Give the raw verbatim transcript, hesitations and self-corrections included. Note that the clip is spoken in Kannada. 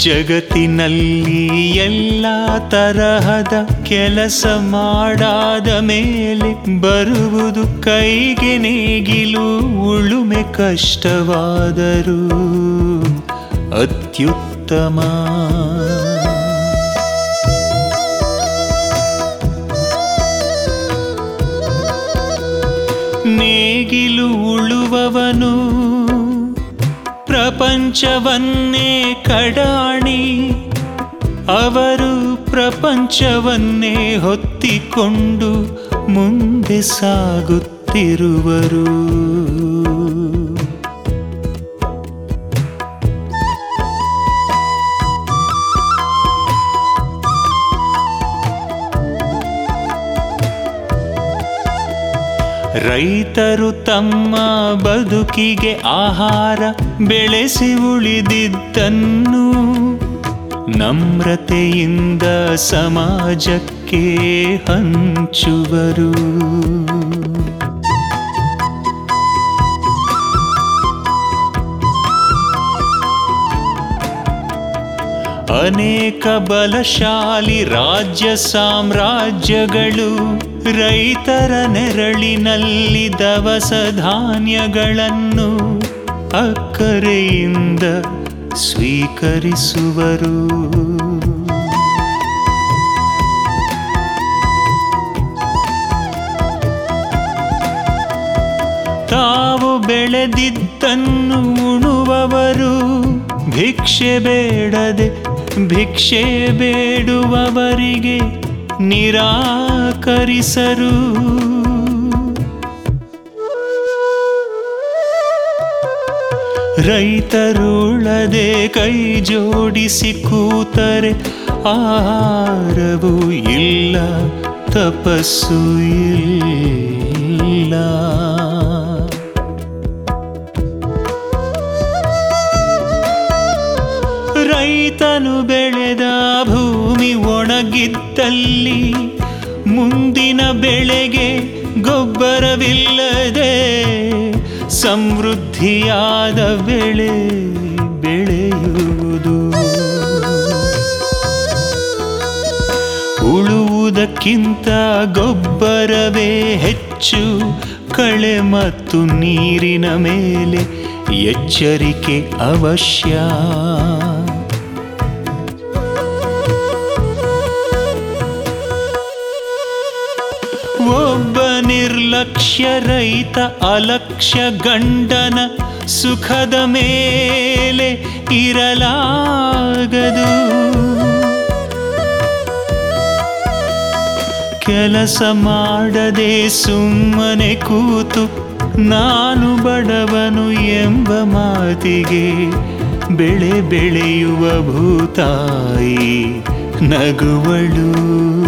ಜಗತ್ತಿನಲ್ಲಿ ಎಲ್ಲ ತರಹದ ಕೆಲಸ ಮಾಡಾದ ಮೇಲೆ ಬರುವುದು ಕೈಗೆ ನೇಗಿಲು. ಉಳುಮೆ ಕಷ್ಟವಾದರೂ ಅತ್ಯುತ್ತಮ. ನೇಗಿಲು ಉಳುವವನು ಪ್ರಪಂಚವನ್ನೇ ಕಡಾಣಿ. ಅವರು ಪ್ರಪಂಚವನ್ನೇ ಹೊತ್ತಿಕೊಂಡು ಮುಂದೆ ಸಾಗುತ್ತಿರುವರು. ರೈತರು ತಮ್ಮ ಬದುಕಿಗೆ ಆಹಾರ ಬೆಳೆಸಿ ಉಳಿದಿದ್ದನ್ನು ನಮ್ರತೆಯಿಂದ ಸಮಾಜಕ್ಕೆ ಹಂಚುವರು. ಅನೇಕ ಬಲಶಾಲಿ ರಾಜ್ಯ ಸಾಮ್ರಾಜ್ಯಗಳು ರೈತರ ನೆರಳಿನಲ್ಲಿ ದವಸ ಧಾನ್ಯಗಳನ್ನು ಅಕ್ಕರೆಯಿಂದ ಸ್ವೀಕರಿಸುವರು. ತಾವು ಬೆಳೆದಿದ್ದನ್ನು ಉಣುವವರು ಭಿಕ್ಷೆ ಬೇಡದೆ ಭಿಕ್ಷೆ ಬೇಡುವವರಿಗೆ ನಿರಾಕರಿಸರು. ರೈತರುಳದೆ ಕೈ ಜೋಡಿಸಿ ಕೂತರೆ ಆಹಾರವೂ ಇಲ್ಲ, ತಪಸ್ಸು ಇಲ್ಲ. ರೈತನು ಬೆಳೆದ ಭೂಮಿ ಒಣಗಿದ್ದಲ್ಲಿ ಮುಂದಿನ ಬೆಳೆಗೆ ಗೊಬ್ಬರವಿಲ್ಲದೆ ಸಮೃದ್ಧಿಯಾದ ಬೆಳೆ ಬೆಳೆಯುವುದು. ಉಳುವುದಕ್ಕಿಂತ ಗೊಬ್ಬರವೇ ಹೆಚ್ಚು. ಕಳೆ ಮತ್ತು ನೀರಿನ ಮೇಲೆ ಎಚ್ಚರಿಕೆ ಅವಶ್ಯ. ಒಬ್ಬ ನಿರ್ಲಕ್ಷ್ಯ ರೈತ ಅಲಕ್ಷ್ಯ ಗಂಡನ ಸುಖದ ಮೇಲೆ ಇರಲಾಗದು. ಕೆಲಸ ಮಾಡದೆ ಸುಮ್ಮನೆ ಕೂತು ನಾನು ಬಡವನು ಎಂಬ ಮಾತಿಗೆ ಬೆಳೆ ಬೆಳೆಯುವ ಭೂತಾಯಿ ನಗುವಳು.